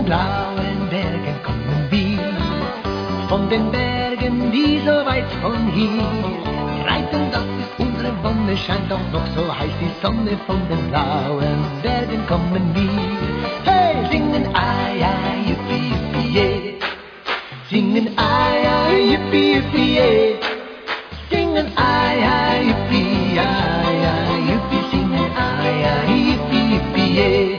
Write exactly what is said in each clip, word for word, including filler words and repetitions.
den blauen Bergen kommen wir, von den Bergen, die so weit von hier reiten, das ist unsere Wonne, scheint auch noch so heiß die Sonne. Von den blauen Bergen kommen wir, hey, singen ai ai yippie yippie yeah, singen ai ai yippie yippie yeah, singen ai ai yippie ai ai yippie, singen ai ai yippie yippie yeah.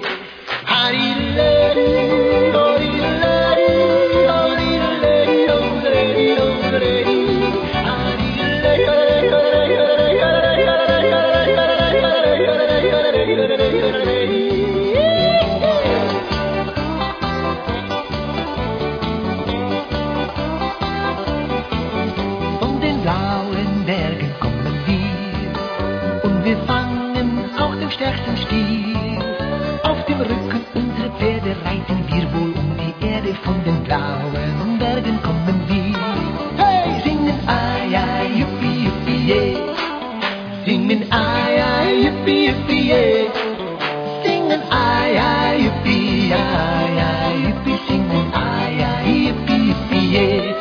Von den blauen Bergen kommen wir und wir fangen auch den stärksten Stier. Auf dem Rücken unserer Pferde reiten wir wohl um die Erde. Von den blauen Bergen kommen wir, hey, singen ai ai yippie yippie yeah, singen ai ai yippie yippie yeah, singen ai ai yippie ai ai yippie, singen ai ai yippie yippie yeah.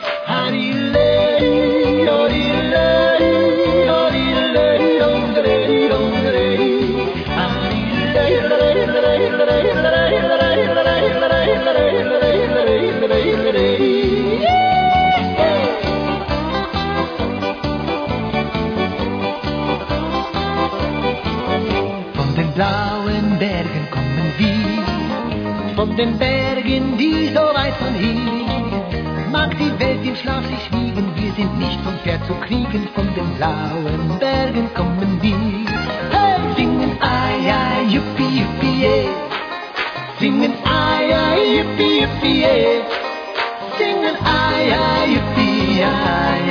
Von den blauen Bergen kommen wir, von den Bergen, die so weit von hier mag die Welt im Schlaf sich wiegen, wir sind nicht vom Pferd zu kriegen. Von den blauen Bergen kommen wir, hey, singen ai ai yippie yippie yeah, singen ai ai yippie yippie yeah, singen ai ai yippie ai